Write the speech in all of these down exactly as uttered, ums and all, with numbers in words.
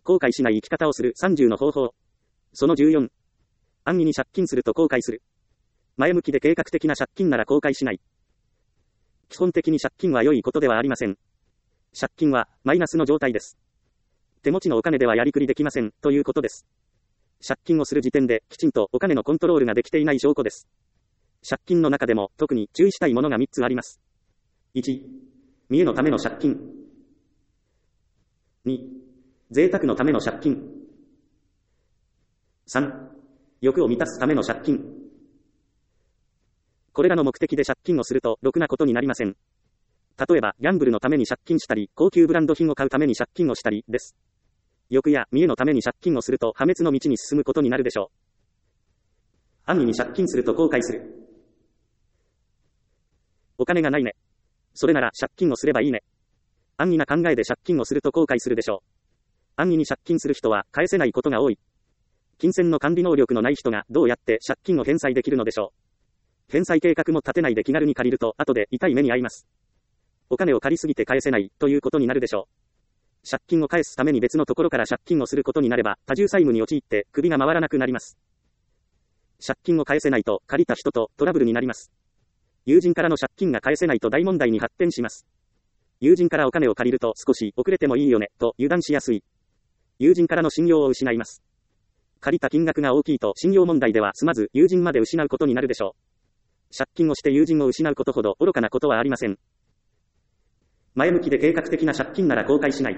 後悔しない生き方をするさんじゅうの方法。そのじゅうよん。安易に借金すると後悔する。前向きで計画的な借金なら後悔しない。基本的に借金は良いことではありません。借金はマイナスの状態です。手持ちのお金ではやりくりできませんということです。借金をする時点できちんとお金のコントロールができていない証拠です。借金の中でも特に注意したいものがみっつあります。いち、見栄のための借金。に、贅沢のための借金。さん、欲を満たすための借金。これらの目的で借金をするとろくなことになりません。例えば、ギャンブルのために借金したり、高級ブランド品を買うために借金をしたりです。欲や見栄のために借金をすると破滅の道に進むことになるでしょう。安易に借金すると後悔する。お金がないね。それなら借金をすればいいね。安易な考えで借金をすると後悔するでしょう。安易に借金する人は返せないことが多い。金銭の管理能力のない人がどうやって借金を返済できるのでしょう。返済計画も立てないで気軽に借りると後で痛い目に遭います。お金を借りすぎて返せないということになるでしょう。借金を返すために別のところから借金をすることになれば多重債務に陥って首が回らなくなります。借金を返せないと借りた人とトラブルになります。友人からの借金が返せないと大問題に発展します。友人からお金を借りると少し遅れてもいいよねと油断しやすい。友人からの信用を失います。借りた金額が大きいと信用問題では済まず友人まで失うことになるでしょう。借金をして友人を失うことほど愚かなことはありません。前向きで計画的な借金なら後悔しない。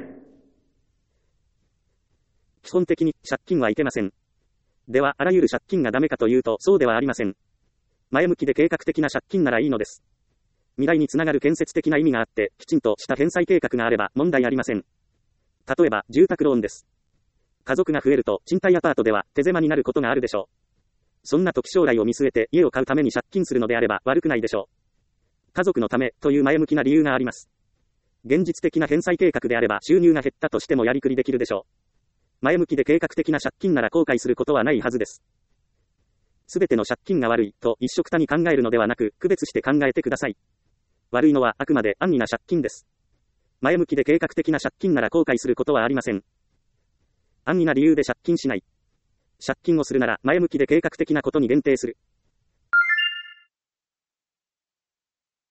基本的に借金はいけません。では、あらゆる借金がダメかというとそうではありません。前向きで計画的な借金ならいいのです。未来につながる建設的な意味があって、きちんとした返済計画があれば問題ありません。例えば、住宅ローンです。家族が増えると賃貸アパートでは手狭になることがあるでしょう。そんな時将来を見据えて家を買うために借金するのであれば悪くないでしょう。家族のためという前向きな理由があります。現実的な返済計画であれば収入が減ったとしてもやりくりできるでしょう。前向きで計画的な借金なら後悔することはないはずです。すべての借金が悪いと一緒くたに考えるのではなく区別して考えてください。悪いのはあくまで安易な借金です。前向きで計画的な借金なら後悔することはありません。安易な理由で借金しない。借金をするなら前向きで計画的なことに限定する。